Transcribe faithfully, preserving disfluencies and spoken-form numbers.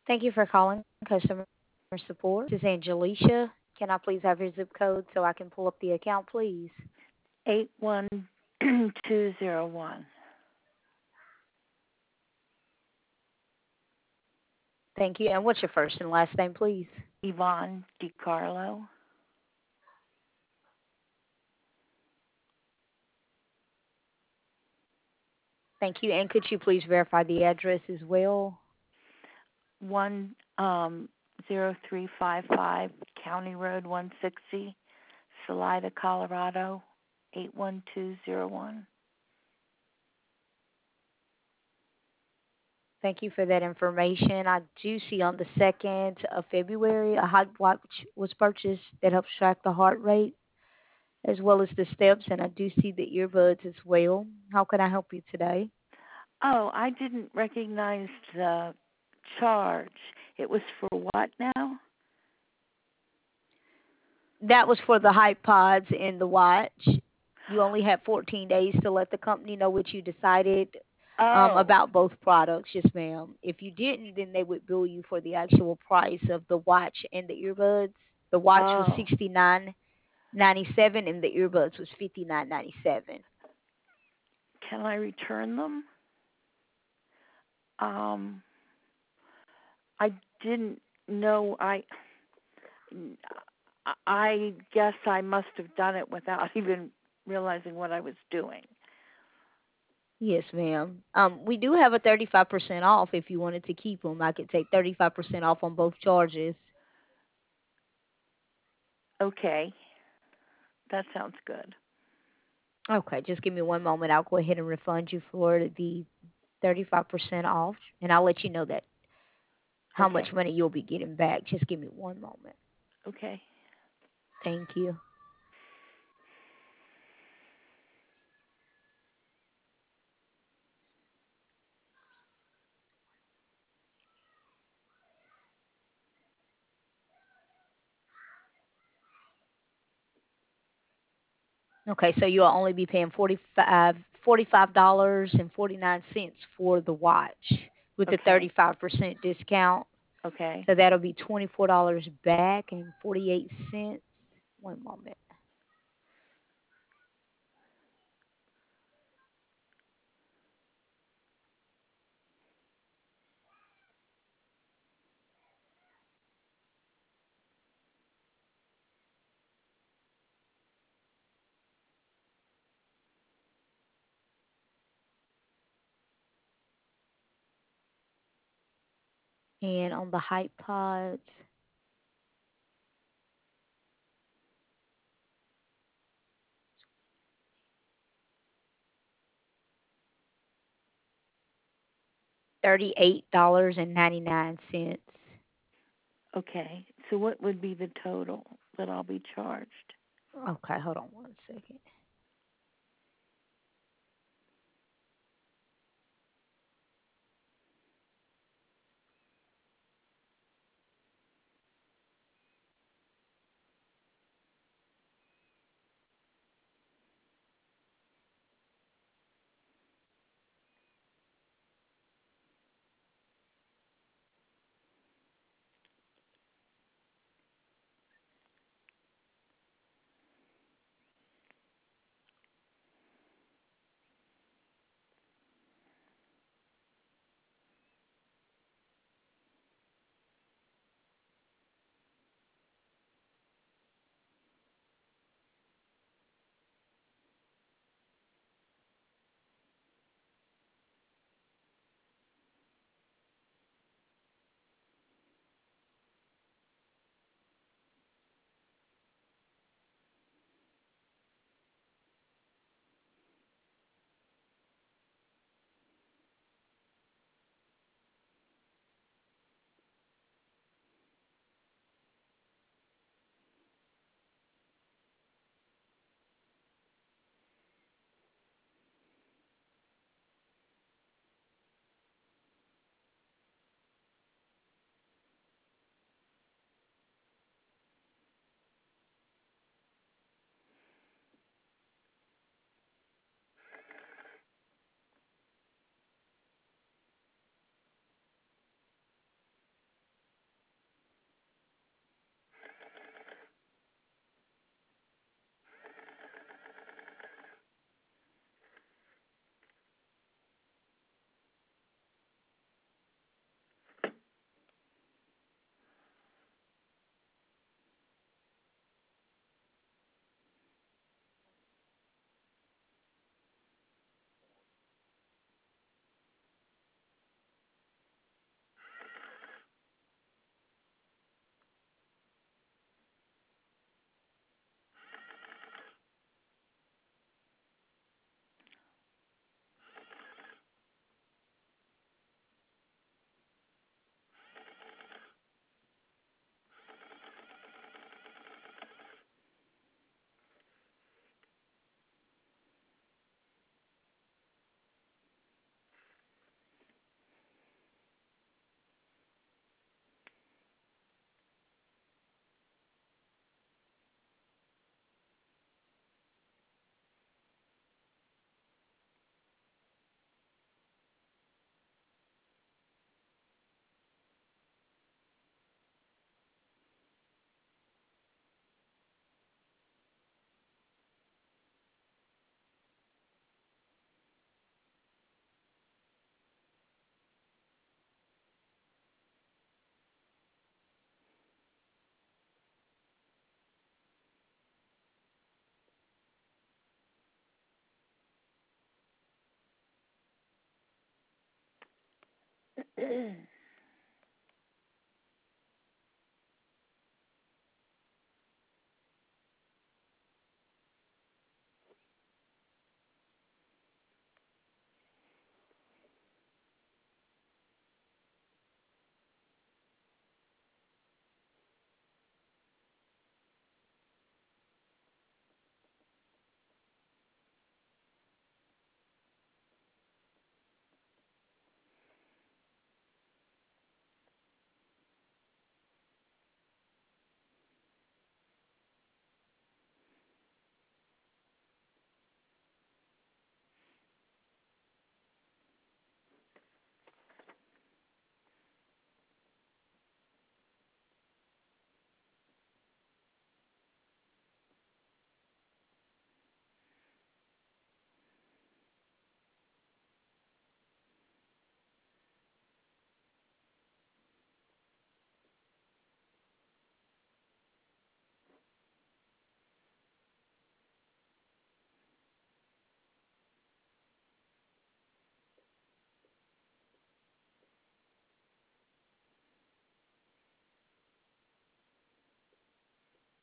Thank you for calling customer support. This is Angelicia. Can I please have your zip code so I can pull up the account, please? eight one two zero one. Thank you. And what's your first and last name, please? Yvonne DiCarlo. Thank you. And could you please verify the address as well? One um zero three five five County Road one sixty, Salida, Colorado eight one two zero one. Thank you for that information. I do see on the second of February a hot watch was purchased that helps track the heart rate as well as the steps, and I do see the earbuds as well. How can I help you today? Oh, I didn't recognize the charge. It was for what now? That was for the hype pods and the watch. You only have fourteen days to let the company know what you decided um, Oh, about both products. Yes, ma'am. If you didn't, then they would bill you for the actual price of the watch and the earbuds. The watch was oh. sixty nine ninety seven, and the earbuds was fifty nine ninety seven. Can I return them? Um, I didn't know. I I guess I must have done it without even realizing what I was doing. Yes, ma'am. Um, we do have a thirty five percent off if you wanted to keep them. I could take thirty five percent off on both charges. Okay, that sounds good. Okay, just give me one moment. I'll go ahead and refund you for the thirty-five percent off, and I'll let you know that how much Okay, money you'll be getting back. Just give me one moment. okay. Thank you. Okay, so you'll only be paying forty-five forty-five dollars and forty-nine cents for the watch with the Okay, thirty-five percent discount. okay. So that'll be twenty-four dollars back and forty-eight cents. One moment. And on the Hype Pods, thirty-eight dollars and ninety-nine cents. Okay. So what would be the total that I'll be charged? Okay, hold on one second.